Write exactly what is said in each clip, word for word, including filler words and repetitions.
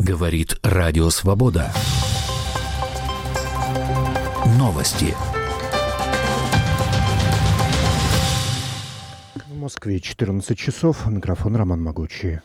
Говорит Радио Свобода. Новости. В Москве четырнадцать часов. Микрофон Роман Могучий.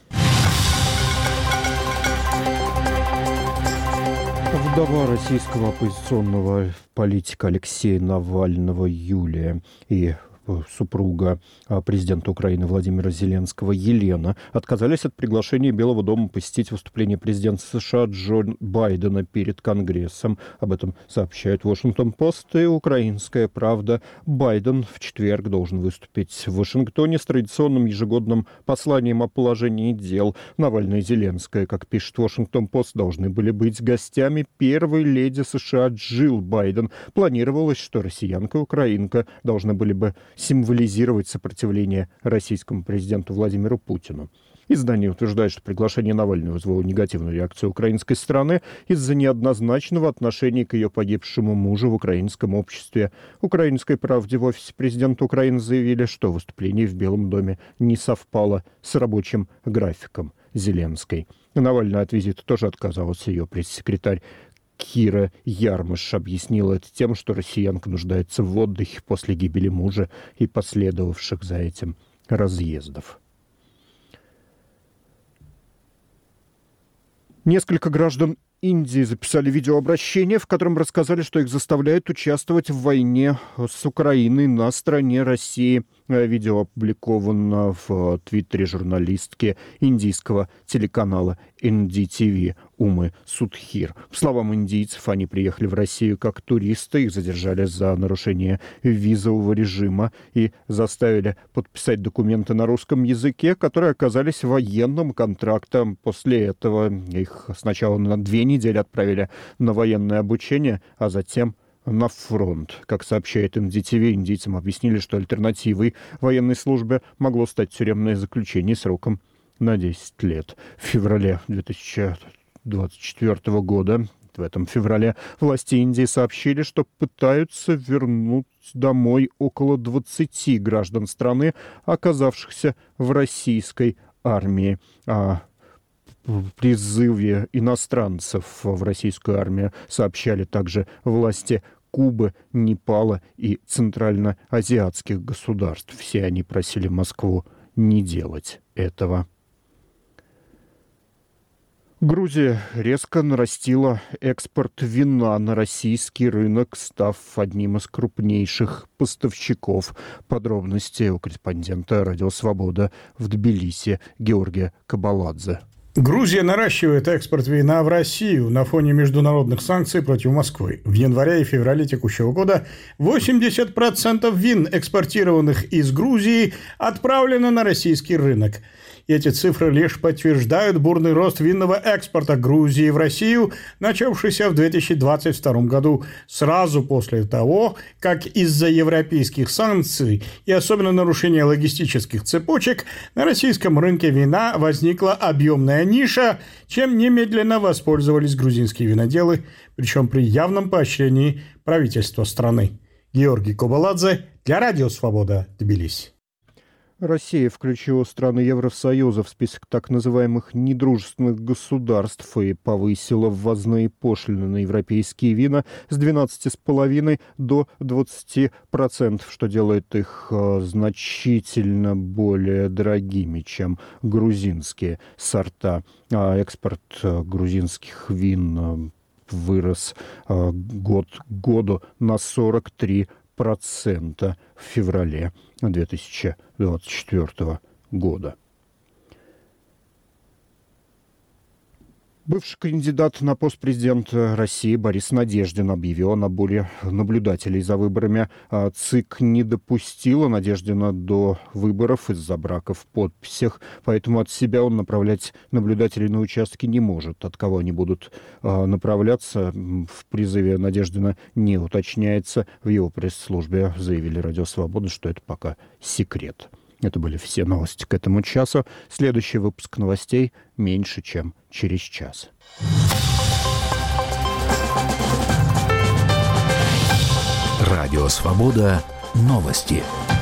Вдова российского оппозиционного политика Алексея Навального Юлия и супруга президента Украины Владимира Зеленского Елена отказались от приглашения Белого дома посетить выступление президента США Джо Байдена перед Конгрессом. Об этом сообщает Вашингтон-Пост и Украинская правда. Байден в четверг должен выступить в Вашингтоне с традиционным ежегодным посланием о положении дел. Навальный и Зеленская, как пишет Вашингтон-Пост, должны были быть гостями первой леди США Джилл Байден. Планировалось, что россиянка и украинка должны были бы символизировать сопротивление российскому президенту Владимиру Путину. Издание утверждает, что приглашение Навального вызвало негативную реакцию украинской стороны из-за неоднозначного отношения к ее погибшему мужу в украинском обществе. Украинской правде в офисе президента Украины заявили, что выступление в Белом доме не совпало с рабочим графиком Зеленской. Навальный от визита тоже отказался. Ее пресс-секретарь Кира Ярмыш объяснила это тем, что россиянка нуждается в отдыхе после гибели мужа и последовавших за этим разъездов. Несколько граждан Индии записали видеообращение, в котором рассказали, что их заставляют участвовать в войне с Украиной на стороне России. Видео опубликовано в твиттере журналистки индийского телеканала эн ди ти ви Умы Судхир. По словам индийцев, они приехали в Россию как туристы, их задержали за нарушение визового режима и заставили подписать документы на русском языке, которые оказались военным контрактом. После этого их сначала на две недели отправили на военное обучение, а затем на фронт. Как сообщает эн ди ти ви, индийцам объяснили, что альтернативой военной службе могло стать тюремное заключение сроком на десять лет. В феврале две тысячи двадцать четвёртого года, в этом феврале, власти Индии сообщили, что пытаются вернуть домой около двадцати граждан страны, оказавшихся в российской армии. А призыве иностранцев в российскую армию сообщали также власти Кубы, Непала и центральноазиатских государств. Все они просили Москву не делать этого. Грузия резко нарастила экспорт вина на российский рынок, став одним из крупнейших поставщиков. Подробности у корреспондента «Радио Свобода» в Тбилиси Георгия Кабаладзе. Грузия наращивает экспорт вина в Россию на фоне международных санкций против Москвы. В январе и феврале текущего года восемьдесят процентов вин, экспортированных из Грузии, отправлено на российский рынок. Эти цифры лишь подтверждают бурный рост винного экспорта Грузии в Россию, начавшийся в две тысячи двадцать втором году, сразу после того, как из-за европейских санкций и особенно нарушения логистических цепочек на российском рынке вина возникла объемная ниша, чем немедленно воспользовались грузинские виноделы, причем при явном поощрении правительства страны. Георгий Кабаладзе для Радио Свобода, Тбилиси. Россия включила страны Евросоюза в список так называемых недружественных государств и повысила ввозные пошлины на европейские вина с двенадцати целых пяти десятых до двадцати процентов, что делает их э, значительно более дорогими, чем грузинские сорта. А экспорт э, грузинских вин э, вырос э, год к году на сорок три процента в феврале две тысячи двадцать четвёртого года. Бывший кандидат на пост президента России Борис Надеждин объявил о наборе наблюдателей за выборами. ЦИК не допустила Надеждина до выборов из-за брака в подписях, поэтому от себя он направлять наблюдателей на участке не может. От кого они будут направляться, в призыве Надеждина не уточняется. В его пресс-службе заявили Радио Свобода, что это пока секрет. Это были все новости к этому часу. Следующий выпуск новостей меньше, чем через час. Радио Свобода. Новости.